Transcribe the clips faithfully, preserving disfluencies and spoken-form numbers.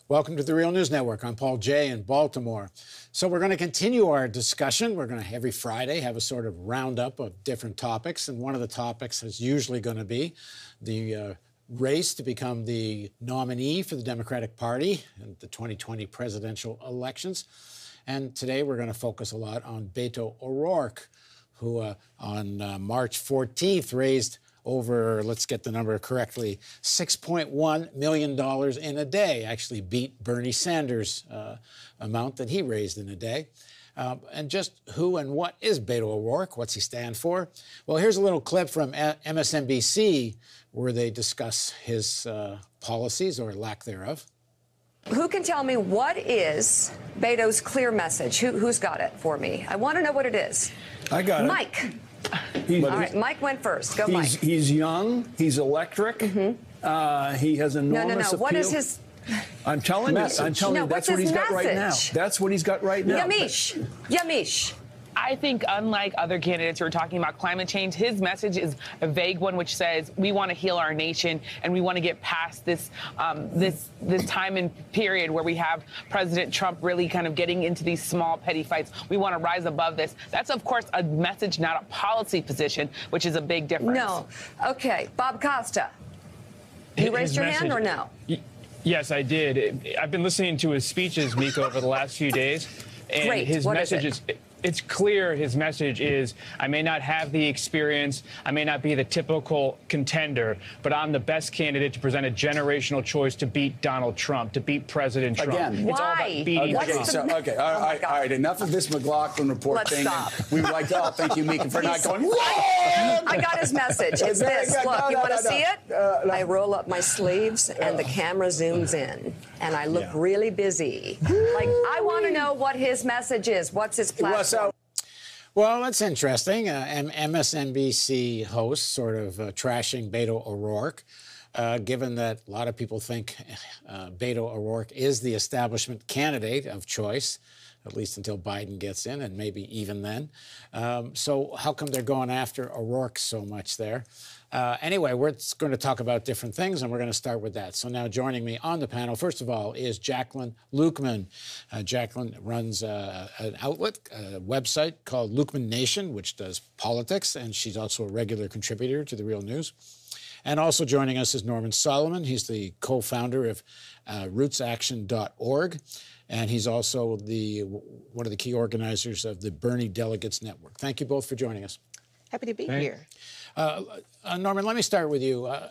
Welcome to the Real News Network. I'm Paul Jay in Baltimore. So we're going to continue our discussion. We're going to, every Friday, have a sort of roundup of different topics. And one of the topics is usually going to be the uh, race to become the nominee for the Democratic Party in the twenty twenty presidential elections. And today we're going to focus a lot on Beto O'Rourke, who uh, on uh, March fourteenth raised over, let's get the number correctly, six point one million dollars in a day, actually beat Bernie Sanders' uh, amount that he raised in a day. Uh, and just who and what is Beto O'Rourke? What's he stand for? Well, here's a little clip from M S N B C where they discuss his uh, policies or lack thereof. Who can tell me what is Beto's clear message? Who, who's got it for me? I want to know what it is. I got Mike. it. Mike. All right, Mike went first. Go, he's, Mike. He's young. He's electric. Mm-hmm. uh, he has enormous No, no, no. appeal. What is his I'm telling message? you. I'm telling no, you. That's what what he's message? got right now. That's what he's got right now. Yamiche. Yamiche. I think, unlike other candidates who are talking about climate change, his message is a vague one, which says we want to heal our nation and we want to get past this um, this this time and period where we have President Trump really kind of getting into these small, petty fights. We want to rise above this. That's, of course, a message, not a policy position, which is a big difference. No. Okay. Bob Costa. You raised His your message, hand or no? Yes, I did. I've been listening to his speeches, Mika, over the last few days. And Great. his What message is, is, it's clear his message is, I may not have the experience, I may not be the typical contender, but I'm the best candidate to present a generational choice to beat Donald Trump, to beat President Trump. Again. It's Why? all about beating Okay, What's Trump. so, okay, all Oh my right, God. all right, enough of this McLaughlin report Let's thing. stop. We would like to, oh, thank you, Mika, for not going, whoa! I got his message. It's Very this. good. Look, No, you no, want to no, see no. it? Uh, no. I roll up my sleeves and the camera zooms in. And I look Yeah. really busy. Like, I want to know what his message is. What's his platform? What's up? Well, that's interesting. Uh, M- MSNBC host sort of uh, trashing Beto O'Rourke, uh, given that a lot of people think uh, Beto O'Rourke is the establishment candidate of choice, at least until Biden gets in, and maybe even then. Um, so how come they're going after O'Rourke so much there? Uh, anyway, we're going to talk about different things, and we're going to start with that. So now joining me on the panel, first of all, is Jacqueline Luqman. Uh, Jacqueline runs uh, an outlet, a website called Luqman Nation, which does politics, and she's also a regular contributor to The Real News. And also joining us is Norman Solomon. He's the co-founder of uh, roots action dot org, and he's also the one of the key organizers of the Bernie Delegates Network. Thank you both for joining us. Happy to be Thank- here. Uh, uh, Norman, let me start with you. Uh,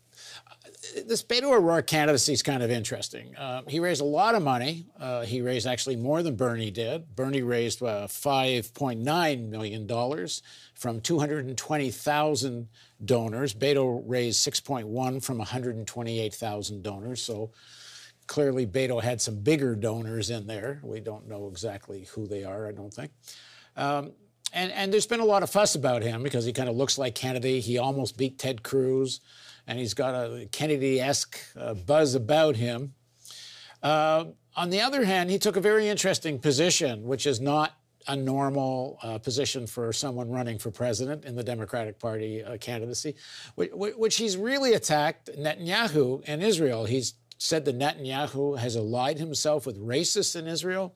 this Beto O'Rourke candidacy is kind of interesting. Uh, he raised a lot of money. Uh, he raised actually more than Bernie did. Bernie raised uh, five point nine million dollars from two hundred twenty thousand donors. Beto raised six point one from one hundred twenty-eight thousand donors. So clearly Beto had some bigger donors in there. We don't know exactly who they are, I don't think. Um, And, and there's been a lot of fuss about him because he kind of looks like Kennedy. He almost beat Ted Cruz, and he's got a Kennedy-esque uh, buzz about him. Uh, on the other hand, he took a very interesting position, which is not a normal uh, position for someone running for president in the Democratic Party uh, candidacy, which, which he's really attacked Netanyahu in Israel. He's said that Netanyahu has allied himself with racists in Israel.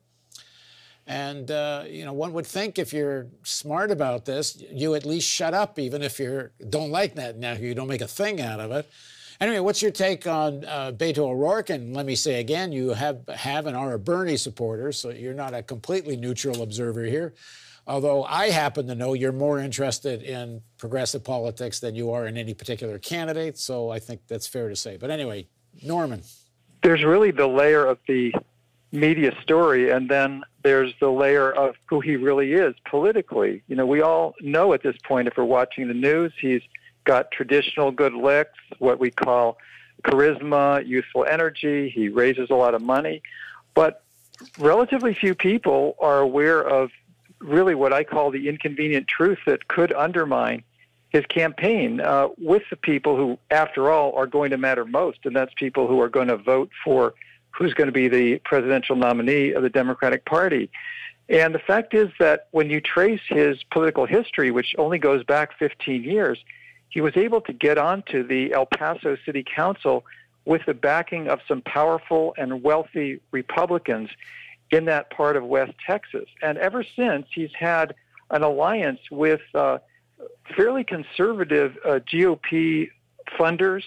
And, uh, you know, one would think if you're smart about this, you at least shut up, even if you don't like Netanyahu, you don't make a thing out of it. Anyway, what's your take on uh, Beto O'Rourke? And let me say again, you have, have and are a Bernie supporter, so you're not a completely neutral observer here. Although I happen to know you're more interested in progressive politics than you are in any particular candidate, so I think that's fair to say. But anyway, Norman. There's really the layer of the media story, and then there's the layer of who he really is politically. You know, we all know at this point, if we're watching the news, he's got traditional good licks, what we call charisma, youthful energy. He raises a lot of money. But relatively few people are aware of really what I call the inconvenient truth that could undermine his campaign uh, with the people who, after all, are going to matter most, and that's people who are going to vote for who's going to be the presidential nominee of the Democratic Party. And the fact is that when you trace his political history, which only goes back fifteen years, he was able to get onto the El Paso City Council with the backing of some powerful and wealthy Republicans in that part of West Texas. And ever since, he's had an alliance with uh, fairly conservative uh, G O P funders,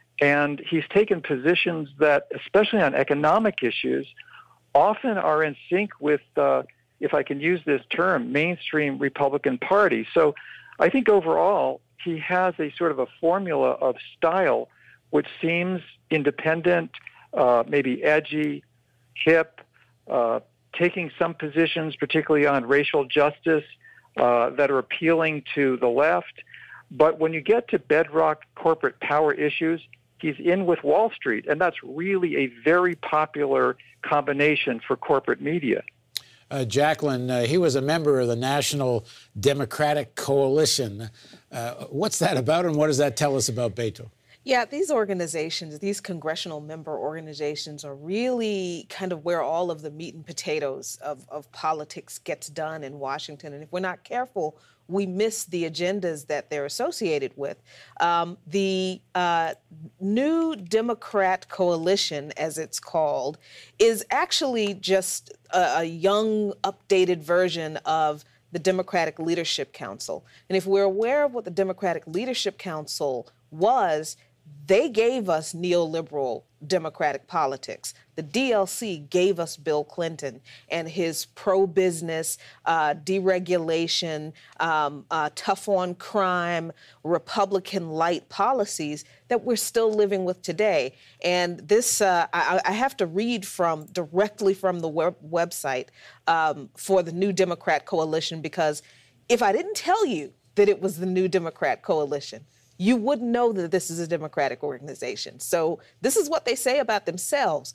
and he's taken positions that, especially on economic issues, often are in sync with, uh, if I can use this term, mainstream Republican Party. So I think overall, he has a sort of a formula of style which seems independent, uh, maybe edgy, hip, uh, taking some positions, particularly on racial justice, uh, that are appealing to the left. But when you get to bedrock corporate power issues, he's in with Wall Street, and that's really a very popular combination for corporate media. Uh, Jacqueline, uh, he was a member of the National Democratic Coalition. Uh, what's that about, and what does that tell us about Beto? Yeah, these organizations, these congressional member organizations are really kind of where all of the meat and potatoes of, of politics gets done in Washington. And if we're not careful, we miss the agendas that they're associated with. Um, the uh, New Democrat Coalition, as it's called, is actually just a, a young, updated version of the Democratic Leadership Council. And if we're aware of what the Democratic Leadership Council was, they gave us neoliberal democratic politics. The D L C gave us Bill Clinton and his pro-business, uh, deregulation, um, uh, tough on crime, Republican-light policies that we're still living with today. And this, uh, I, I have to read from directly from the web website um, for the New Democrat Coalition, because if I didn't tell you that it was the New Democrat Coalition, you wouldn't know that this is a Democratic organization. So this is what they say about themselves.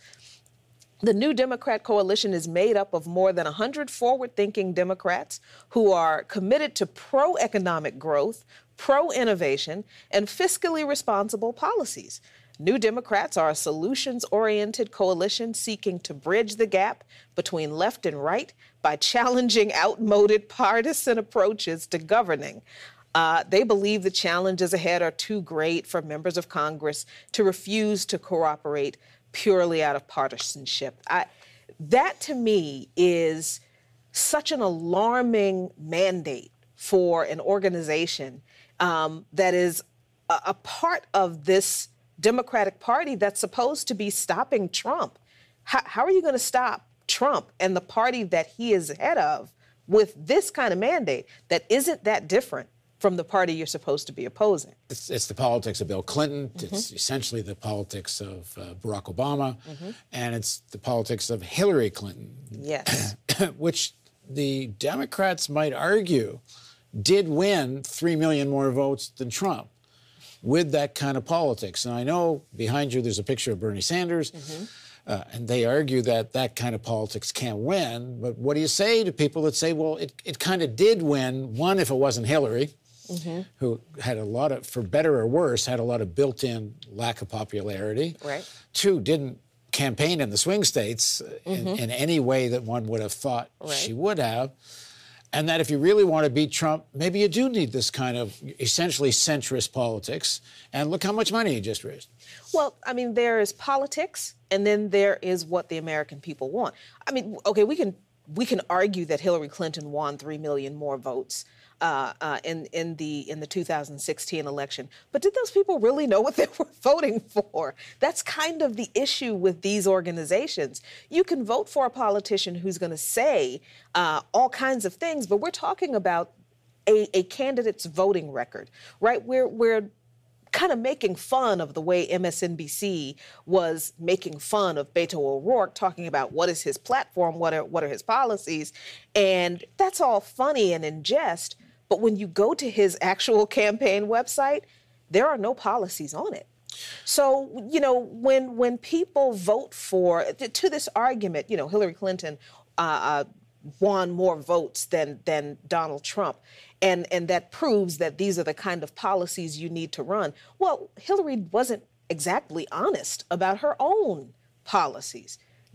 The New Democrat Coalition is made up of more than one hundred forward-thinking Democrats who are committed to pro-economic growth, pro-innovation, and fiscally responsible policies. New Democrats are a solutions-oriented coalition seeking to bridge the gap between left and right by challenging outmoded partisan approaches to governing. Uh, they believe the challenges ahead are too great for members of Congress to refuse to cooperate purely out of partisanship. I, that, to me, is such an alarming mandate for an organization um, that is a, a part of this Democratic Party that's supposed to be stopping Trump. How, how are you going to stop Trump and the party that he is head of with this kind of mandate that isn't that different from the party you're supposed to be opposing? It's, it's the politics of Bill Clinton. Mm-hmm. It's essentially the politics of uh, Barack Obama. Mm-hmm. And it's the politics of Hillary Clinton. Yes. Which the Democrats might argue did win three million more votes than Trump with that kind of politics. And I know behind you there's a picture of Bernie Sanders. Mm-hmm. Uh, and they argue that that kind of politics can't win. But what do you say to people that say, well, it, it kind of did win, one, if it wasn't Hillary, mm-hmm. who had a lot of, for better or worse, had a lot of built-in lack of popularity. Right. Two, didn't campaign in the swing states mm-hmm. in, in any way that one would have thought right. she would have. And that if you really want to beat Trump, maybe you do need this kind of essentially centrist politics. And look how much money he just raised. Well, I mean, there is politics, and then there is what the American people want. I mean, okay, we can we can argue that Hillary Clinton won three million more votes uh, uh, in in the in the two thousand sixteen election, but did those people really know what they were voting for? That's kind of the issue with these organizations. You can vote for a politician who's going to say uh, all kinds of things, but we're talking about a, a candidate's voting record, right? We're we're kind of making fun of the way M S N B C was making fun of Beto O'Rourke, talking about what is his platform, what are what are his policies, and that's all funny and in jest. But when you go to his actual campaign website, there are no policies on it. So, you know, when when people vote for, to this argument, you know, Hillary Clinton uh, uh, won more votes than than Donald Trump. And, and that proves that these are the kind of policies you need to run. Well, Hillary wasn't exactly honest about her own policies.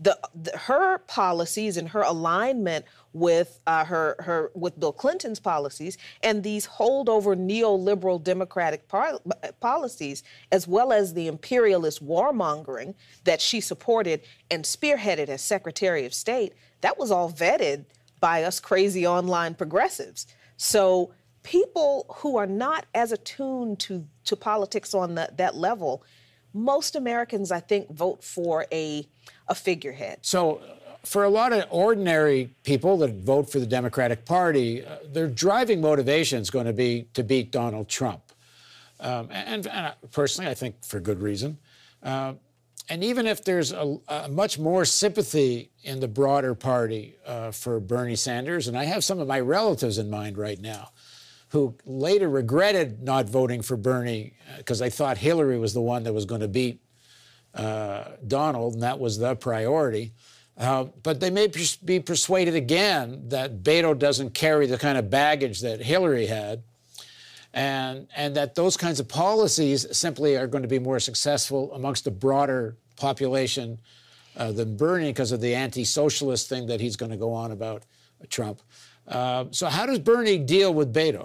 the, the her policies and her alignment with uh, her her with Bill Clinton's policies and these holdover neoliberal Democratic par- policies, as well as the imperialist warmongering that she supported and spearheaded as Secretary of State, that was all vetted by us crazy online progressives. So people who are not as attuned to, to politics on the, that level, most Americans, I think, vote for a, a figurehead. So for a lot of ordinary people that vote for the Democratic Party, uh, their driving motivation is going to be to beat Donald Trump. Um, and, and personally, I think for good reason. Uh, and even if there's a, a much more sympathy in the broader party uh, for Bernie Sanders, and I have some of my relatives in mind right now who later regretted not voting for Bernie because uh, they thought Hillary was the one that was going to beat uh, Donald, and that was the priority. Uh, but they may pers- be persuaded again that Beto doesn't carry the kind of baggage that Hillary had, and, and that those kinds of policies simply are going to be more successful amongst the broader population uh, than Bernie because of the anti-socialist thing that he's going to go on about uh, Trump. Uh, so how does Bernie deal with Beto?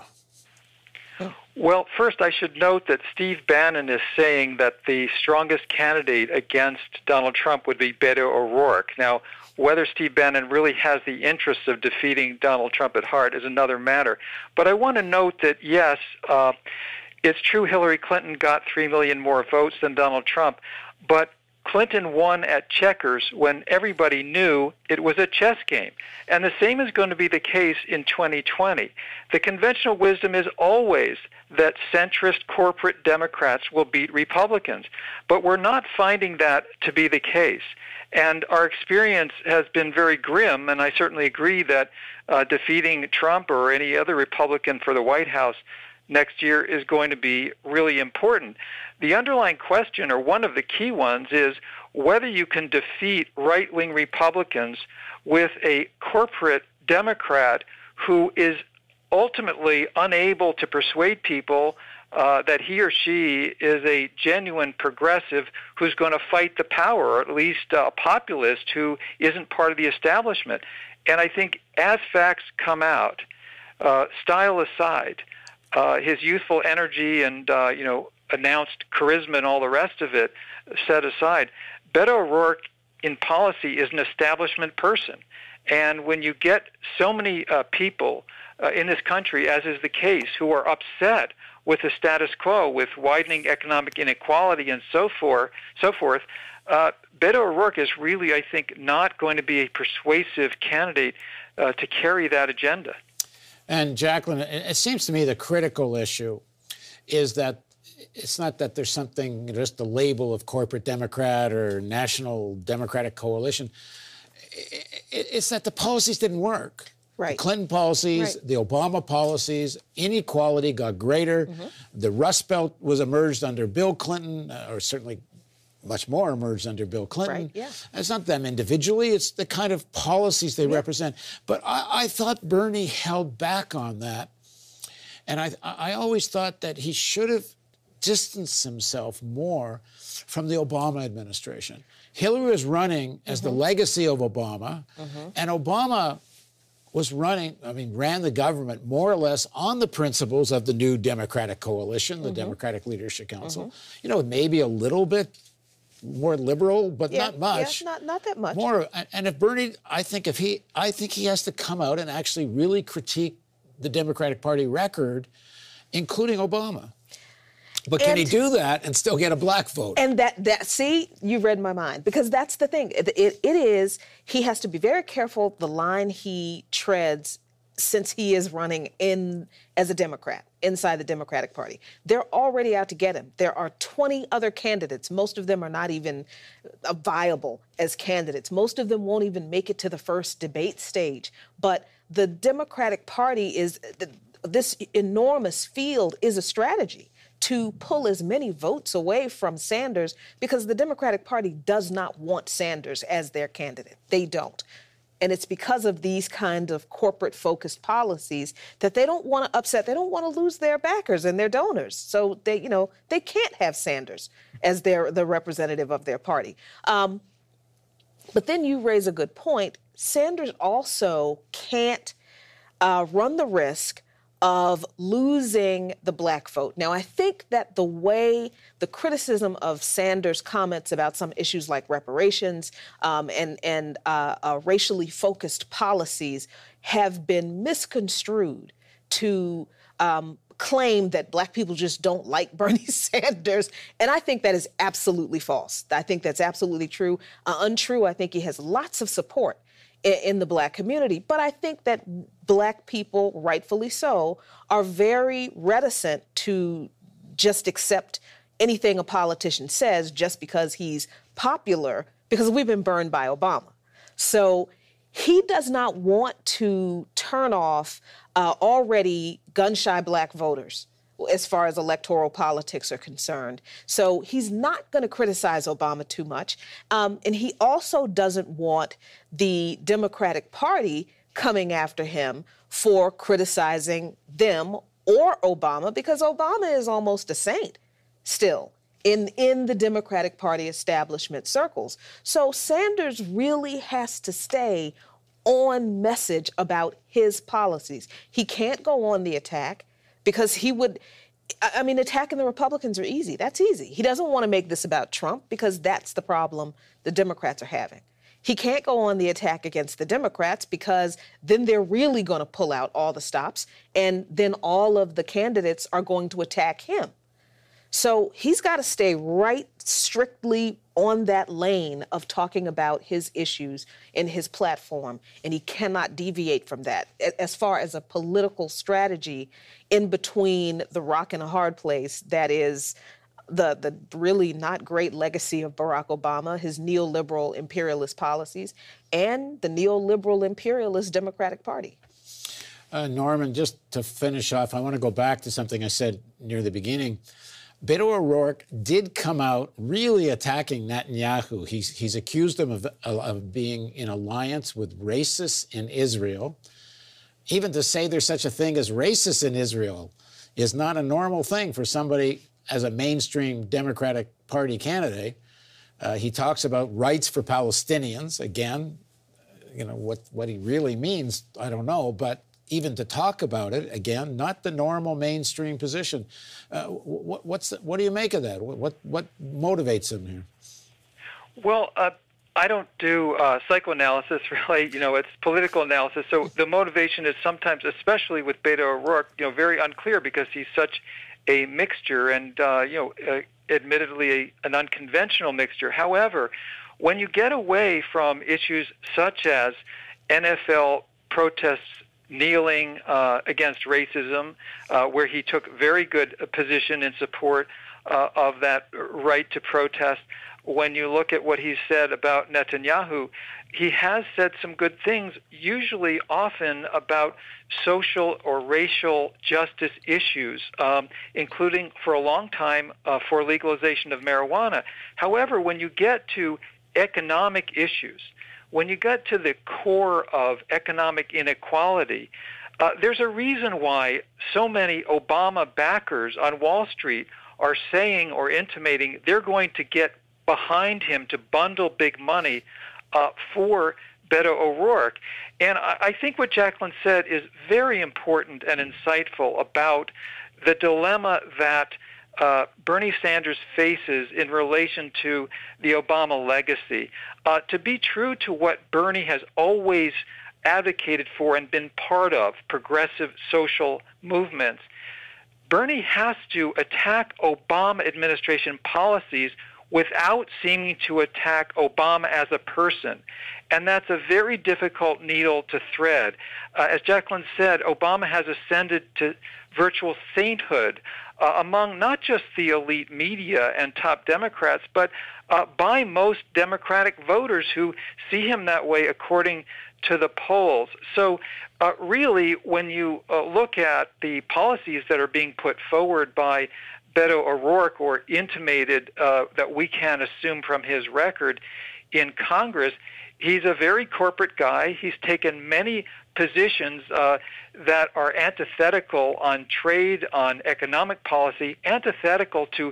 Well, first, I should note that Steve Bannon is saying that the strongest candidate against Donald Trump would be Beto O'Rourke. Now, whether Steve Bannon really has the interests of defeating Donald Trump at heart is another matter. But I want to note that, yes, uh, it's true Hillary Clinton got three million more votes than Donald Trump, but Clinton won at checkers when everybody knew it was a chess game. And the same is going to be the case in twenty twenty. The conventional wisdom is always that centrist corporate Democrats will beat Republicans. But we're not finding that to be the case. And our experience has been very grim, and I certainly agree that uh, defeating Trump or any other Republican for the White House next year is going to be really important. The underlying question, or one of the key ones, is whether you can defeat right-wing Republicans with a corporate Democrat who is ultimately unable to persuade people uh, that he or she is a genuine progressive who's going to fight the power, or at least a populist who isn't part of the establishment. And I think as facts come out, uh, style aside, uh, his youthful energy and, uh, you know, announced charisma and all the rest of it set aside, Beto O'Rourke in policy is an establishment person. And when you get so many uh, people uh, in this country, as is the case, who are upset with the status quo, with widening economic inequality and so forth, so forth, uh, Beto O'Rourke is really, I think, not going to be a persuasive candidate uh, to carry that agenda. And Jacqueline, it seems to me the critical issue is that it's not that there's something, just the label of corporate Democrat or National Democratic Coalition. It's that the policies didn't work. Right. The Clinton policies, right. the Obama policies, inequality got greater. Mm-hmm. The Rust Belt was emerged under Bill Clinton, or certainly much more emerged under Bill Clinton. Right, yeah. It's not them individually, it's the kind of policies they yeah. represent. But I, I thought Bernie held back on that. And I, I always thought that he should have distanced himself more from the Obama administration. Hillary was running as mm-hmm. the legacy of Obama, mm-hmm. and Obama was running, I mean, ran the government more or less on the principles of the new Democratic coalition, the mm-hmm. Democratic Leadership Council. Mm-hmm. You know, maybe a little bit more liberal, but yeah, not much. Yeah, not, not that much. More, and if Bernie, I think if he, I think he has to come out and actually really critique the Democratic Party record, including Obama. But can and, he do that and still get a black vote? And that, that see, you read my mind, because that's the thing. It, it, it is, he has to be very careful the line he treads since he is running in as a Democrat, inside the Democratic Party. They're already out to get him. There are twenty other candidates. Most of them are not even uh, viable as candidates. Most of them won't even make it to the first debate stage. But the Democratic Party is, this enormous field is a strategy to pull as many votes away from Sanders, because the Democratic Party does not want Sanders as their candidate. They don't. And it's because of these kind of corporate-focused policies that they don't want to upset. They don't want to lose their backers and their donors. So they, you know, they can't have Sanders as their the representative of their party. Um, But then you raise a good point. Sanders also can't uh, run the risk of losing the black vote. Now, I think that the way the criticism of Sanders' comments about some issues like reparations um, and, and uh, uh, racially focused policies have been misconstrued to um, claim that black people just don't like Bernie Sanders. And I think that is absolutely false. I think that's absolutely true. Uh, untrue, I think he has lots of support in the black community. But I think that black people, rightfully so, are very reticent to just accept anything a politician says just because he's popular, because we've been burned by Obama. So he does not want to turn off uh, already gun-shy black voters as far as electoral politics are concerned. So he's not going to criticize Obama too much. Um, and he also doesn't want the Democratic Party coming after him for criticizing them or Obama, because Obama is almost a saint still in, in the Democratic Party establishment circles. So Sanders really has to stay on message about his policies. He can't go on the attack, because he would, I mean, attacking the Republicans are easy. That's easy. He doesn't want to make this about Trump, because that's the problem the Democrats are having. He can't go on the attack against the Democrats, because then they're really going to pull out all the stops, and then all of the candidates are going to attack him. So he's got to stay right strictly on that lane of talking about his issues in his platform, and he cannot deviate from that. As far as a political strategy in between the rock and a hard place, that is the, the really not great legacy of Barack Obama, his neoliberal imperialist policies, and the neoliberal imperialist Democratic Party. Uh, Norman, just to finish off, I want to go back to something I said near the beginning. Beto O'Rourke did come out really attacking Netanyahu. He's, he's accused him of, of being in alliance with racists in Israel. Even to say there's such a thing as racists in Israel is not a normal thing for somebody as a mainstream Democratic Party candidate. Uh, he talks about rights for Palestinians. Again, you know, what, what he really means, I don't know, but even to talk about it, again, not the normal mainstream position. Uh, what, what's the, what do you make of that? What, what, what motivates him here? Well, uh, I don't do uh, psychoanalysis, really. You know, it's political analysis. So the motivation is sometimes, especially with Beto O'Rourke, you know, very unclear, because he's such a mixture and, uh, you know, uh, admittedly a, an unconventional mixture. However, when you get away from issues such as N F L protests, kneeling uh, against racism, uh, where he took very good position in support uh, of that right to protest. When you look at what he said about Netanyahu, he has said some good things, usually often about social or racial justice issues, um, including for a long time uh, for legalization of marijuana. However, when you get to economic issues, when you get to the core of economic inequality, uh, there's a reason why so many Obama backers on Wall Street are saying or intimating they're going to get behind him to bundle big money uh, for Beto O'Rourke. And I, I think what Jacqueline said is very important and insightful about the dilemma that Uh, Bernie Sanders faces in relation to the Obama legacy. Uh, to be true to what Bernie has always advocated for and been part of, progressive social movements, Bernie has to attack Obama administration policies without seeming to attack Obama as a person. And that's a very difficult needle to thread. Uh, as Jacqueline said, Obama has ascended to virtual sainthood uh, among not just the elite media and top Democrats, but uh, by most Democratic voters who see him that way according to the polls. So uh, really, when you uh, look at the policies that are being put forward by Beto O'Rourke, or intimated uh, that we can assume from his record in Congress, he's a very corporate guy. He's taken many positions uh, that are antithetical on trade, on economic policy, antithetical to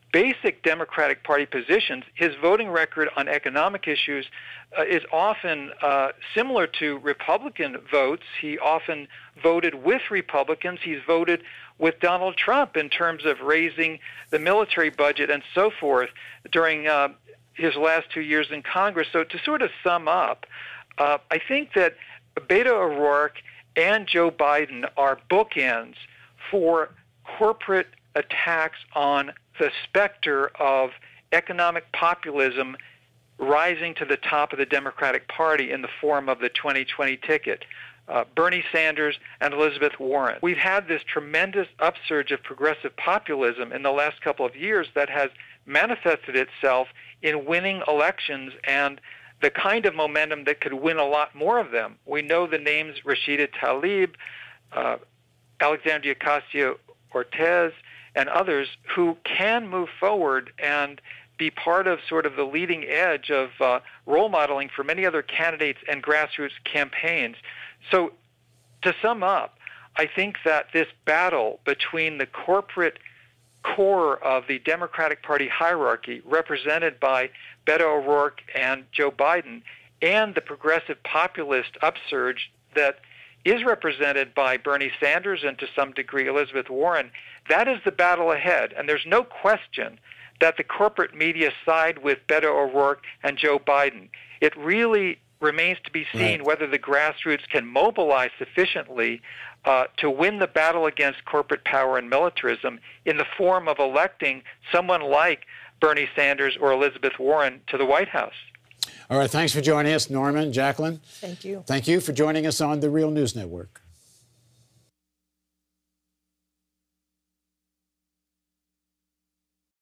basic Democratic Party positions, his voting record on economic issues uh, is often uh, similar to Republican votes. He often voted with Republicans. He's voted with Donald Trump in terms of raising the military budget and so forth during uh, his last two years in Congress. So to sort of sum up, uh, I think that Beto O'Rourke and Joe Biden are bookends for corporate attacks on the specter of economic populism rising to the top of the Democratic Party in the form of the twenty twenty ticket. Uh, Bernie Sanders and Elizabeth Warren. We've had this tremendous upsurge of progressive populism in the last couple of years that has manifested itself in winning elections and the kind of momentum that could win a lot more of them. We know the names Rashida Tlaib, uh, Alexandria Ocasio-Cortez, and others who can move forward and be part of sort of the leading edge of uh, role modeling for many other candidates and grassroots campaigns. So to sum up, I think that this battle between the corporate core of the Democratic Party hierarchy, represented by Beto O'Rourke and Joe Biden, and the progressive populist upsurge that is represented by Bernie Sanders and to some degree Elizabeth Warren, that is the battle ahead. And there's no question that the corporate media side with Beto O'Rourke and Joe Biden. It really remains to be seen right. whether the grassroots can mobilize sufficiently uh, to win the battle against corporate power and militarism in the form of electing someone like Bernie Sanders or Elizabeth Warren to the White House. All right, thanks for joining us, Norman, Jacqueline. Thank you. Thank you for joining us on the Real News Network.